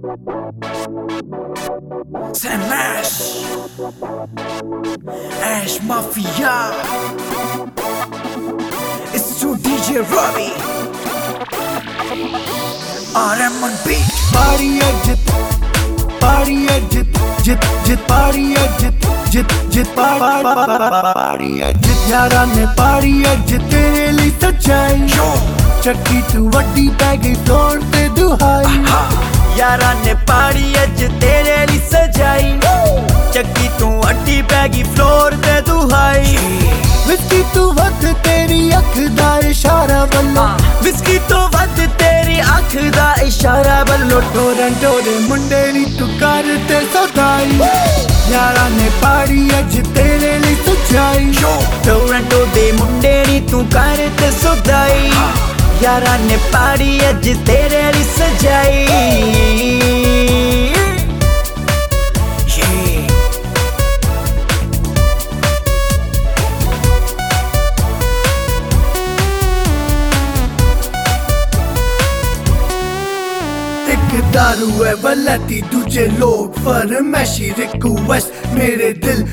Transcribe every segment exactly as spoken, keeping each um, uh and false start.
Sam Ash, Ash Mafia. It's to D J Ravi, R M on beat. Party jit, party jit, jit jit party jit, jit jit party jit. यारा ने party jit तेरे लिए सच्चाई, चक्की तू वड्डी पै गई फ्लोर ते दुहाई। यारा ने पाड़ी अज तेरे लिए सजाई, चक्की तू अड्डी पै गई फ्लोर ते दुहाई। विस्की तू वध तेरी अख दा इशारा बल्लो, विस्की तू वध तेरी अख दा इशारा बल्लो। टोरंटो दे मुंडे नी तू कर ते सदाई, यारा ने पाड़ी अज तेरे लिए सजाई। टोरंटो दे मुंडे नी तू कर ते सदाई, यारा ने पाड़ी अज तेरे लिए सजाई। दारू है वलती दूजे लोग फरमैशी रिक्वेस्ट, मेरे दिल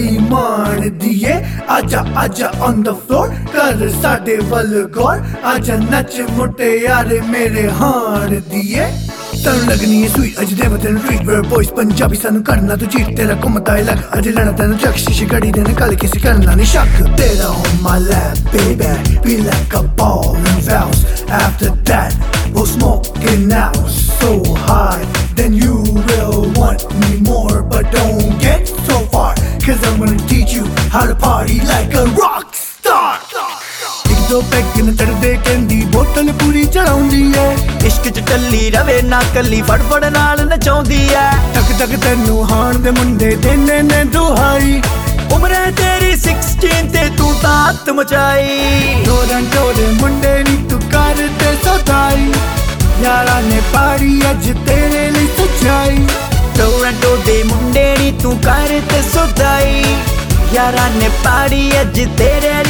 बेईमान दिए। आजा आजा ऑन द फ्लोर कर साडे वल गौर, आजा नच मुटे यारे मेरे हार दिए। तन लगनी है सुई अज दे वतन रीड वर बॉयज पंजाबी सानू करना तू चीट, तेरा घुमता लग अज लेना तेन चक शीशे घड़ी देने कल किसी करना नहीं शक। तेरा on my lap baby, be like a ball and bounce, after that we'll smoke it now so high, then you will want me more, but don't get so far, cause I'm gonna teach you how to party like a rock star। एक दो peg न चढ़दे कहंदी बोतल पूरी चढ़ाउंदी है, इश्क च टल्ली रवे ना कली फड़फड़ नाल नचाउंदी है। तक तक तैनू हाण दे मुंडे देने ने दुहाई, उम्र तेरी सिक्सटीन ते तू तात मचाई। टोरंटो दे मुंडे नी तू कर ते सदाई, यारा ने पाड़ी अज तेरे लिए सजाई। टोरंटो दे मुंडे नी तू कर ते सदाई, यारा ने पाड़ी अज तेरे लिए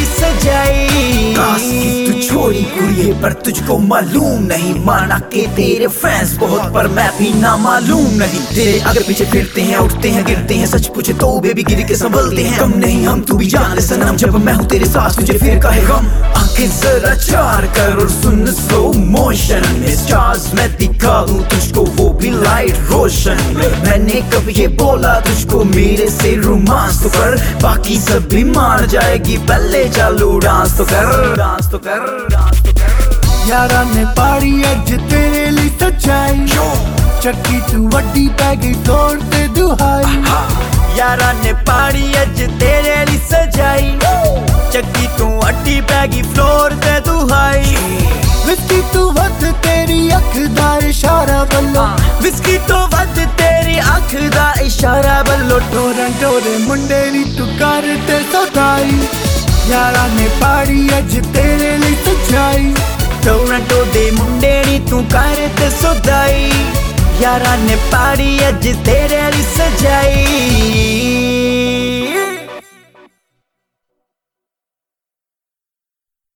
सजाई। तू छोड़ी कुड़िए पर तुझको मालूम नहीं, माना के तेरे फैंस बहुत पर मैं भी ना मालूम नहीं। तेरे अगर पीछे फिरते हैं उठते हैं गिरते हैं, सच पूछे तो बेबी गिर के संभलते हैं। कम नहीं हम तू भी जान ले सनम, जब मैं हूँ तेरे साथ तुझे फिर काहे गम। आंखें जरा चार कर और सुन स्लो मोशन में, स्टार्स मैं दिखा दूं तुझको वो भी लाइट रोशन में। मैंने कब ये बोला तुझको मेरे से रोमांस तो कर, बाकी सब भी मान जाएगी, पहले चालू डांस तो कर, डांस तो कर, डांस तो कर। यारा ने पाड़ी अज तेरे लिए सजाई, चक्की तू वड्डी पै गई फ्लोर ते दुहाई। यारा ने पाड़ी अज तेरे लिए सजाई, चक्की तू अड्डी पै गई फ्लोर ते दुहाई। विस्की तू वध तेरी अख दा इशारा बल्लो, विस्की तो वध तेरी अख दा इशारा बल्लो। टोरंटो दे मुंडे नी तू कर ते सदाई, यारा ने पाड़ी अज तेरे लिए सजाई। टोरंटो दे मुंडे नी तू कर ते सदाई, यारा ने पाड़ी अज तेरे लिए सजाई।